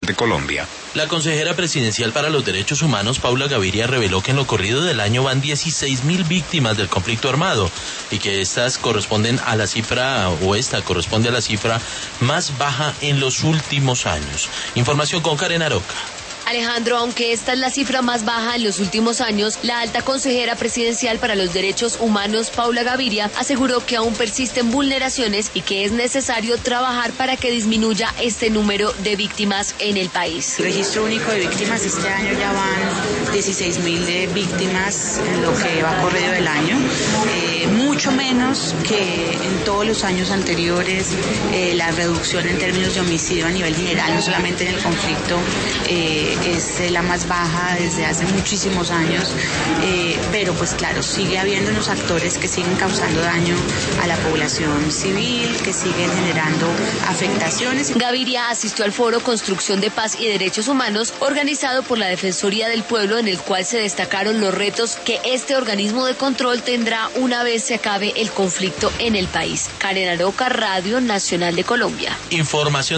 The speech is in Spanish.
de Colombia. La consejera presidencial para los derechos humanos, Paula Gaviria, reveló que en lo corrido del año van 16.000 víctimas del conflicto armado y que esta corresponde a la cifra más baja en los últimos años. Información con Karen Aroca. Alejandro, aunque esta es la cifra más baja en los últimos años, la alta consejera presidencial para los derechos humanos, Paula Gaviria, aseguró que aún persisten vulneraciones y que es necesario trabajar para que disminuya este número de víctimas en el país. El registro único de víctimas este año ya van 16.000 víctimas en lo que va corrido del año, mucho menos que en todos los años anteriores. La reducción en términos de homicidio a nivel general, no solamente en el conflicto, es la más baja desde hace muchísimos años, pero pues claro, sigue habiendo unos actores que siguen causando daño a la población civil, que siguen generando afectaciones. Gaviria asistió al foro Construcción de Paz y Derechos Humanos organizado por la Defensoría del Pueblo, en el cual se destacaron los retos que este organismo de control tendrá una vez se acabe el conflicto en el país. Karen Aroca, Radio Nacional de Colombia. Información